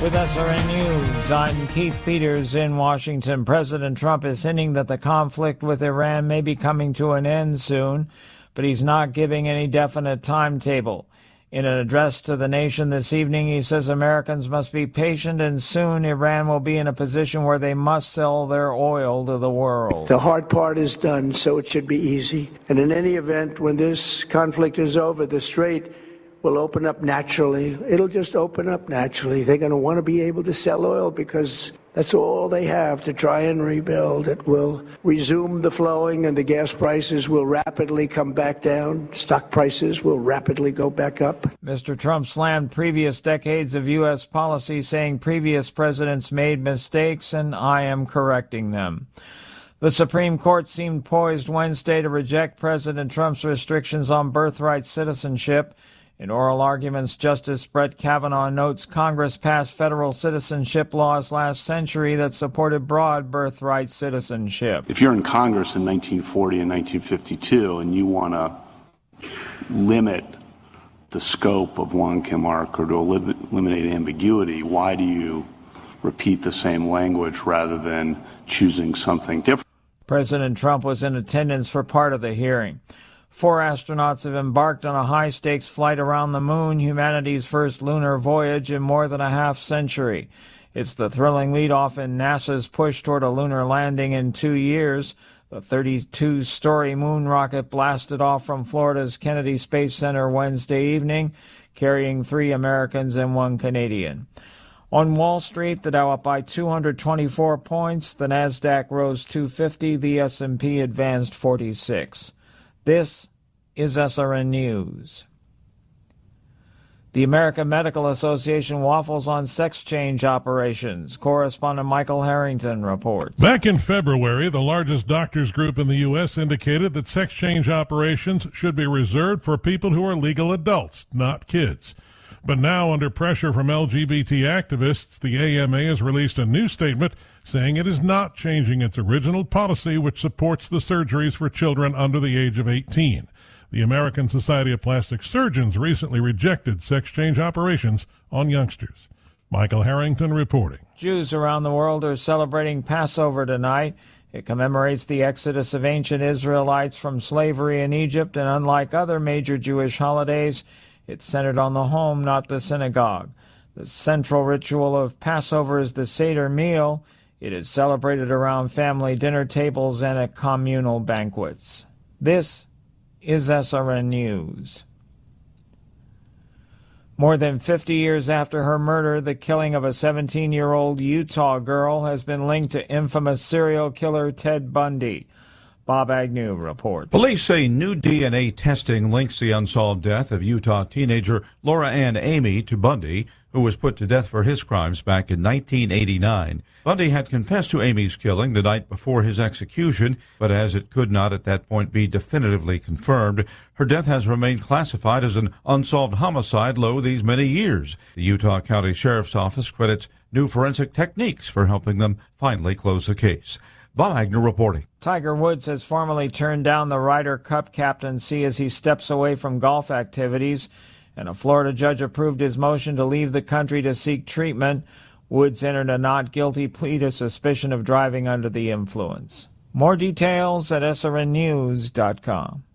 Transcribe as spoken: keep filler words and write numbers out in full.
With S R N News, I'm Keith Peters in Washington. President Trump is hinting that the conflict with Iran may be coming to an end soon, but he's not giving any definite timetable. In an address to the nation this evening, he says Americans must be patient and soon Iran will be in a position where they must sell their oil to the world. The hard part is done, so it should be easy. And in any event, when this conflict is over, the Strait will open up naturally. It'll just open up naturally. They're going to want to be able to sell oil because that's all they have to try and rebuild. It will resume the flowing and the gas prices will rapidly come back down. Stock prices will rapidly go back up. Mister Trump slammed previous decades of U S policy, saying previous presidents made mistakes and I am correcting them. The Supreme Court seemed poised Wednesday to reject President Trump's restrictions on birthright citizenship. In oral arguments, Justice Brett Kavanaugh notes Congress passed federal citizenship laws last century that supported broad birthright citizenship. If you're in Congress in nineteen forty and nineteen fifty-two and you want to limit the scope of Juan Kim Ark or to eliminate ambiguity, why do you repeat the same language rather than choosing something different? President Trump was in attendance for part of the hearing. Four astronauts have embarked on a high-stakes flight around the moon, humanity's first lunar voyage in more than a half century. It's the thrilling lead-off in NASA's push toward a lunar landing in two years. The thirty-two story moon rocket blasted off from Florida's Kennedy Space Center Wednesday evening, carrying three Americans and one Canadian. On Wall Street, the Dow up by two hundred twenty-four points, the NASDAQ rose two hundred fifty, the S and P advanced forty-six. This is S R N News. The American Medical Association waffles on sex change operations. Correspondent Michael Harrington reports. Back in February, the largest doctors group in the U S indicated that sex change operations should be reserved for people who are legal adults, not kids. But now, under pressure from L G B T activists, the A M A has released a new statement saying it is not changing its original policy, which supports the surgeries for children under the age of eighteen. The American Society of Plastic Surgeons recently rejected sex change operations on youngsters. Michael Harrington reporting. Jews around the world are celebrating Passover tonight. It commemorates the exodus of ancient Israelites from slavery in Egypt, and unlike other major Jewish holidays, it's centered on the home, not the synagogue. The central ritual of Passover is the Seder meal. It is celebrated around family dinner tables and at communal banquets. This is S R N News. More than fifty years after her murder, the killing of a seventeen-year-old Utah girl has been linked to infamous serial killer Ted Bundy. Bob Agnew reports. Police say new D N A testing links the unsolved death of Utah teenager Laura Ann Amey to Bundy, who was put to death for his crimes back in nineteen eighty-nine. Bundy had confessed to Amey's killing the night before his execution, but as it could not at that point be definitively confirmed, her death has remained classified as an unsolved homicide lo these many years. The Utah County Sheriff's Office credits new forensic techniques for helping them finally close the case. Bob Agnew reporting. Tiger Woods has formally turned down the Ryder Cup captaincy as he steps away from golf activities, and a Florida judge approved his motion to leave the country to seek treatment. Woods entered a not guilty plea to suspicion of driving under the influence. More details at S R N news dot com.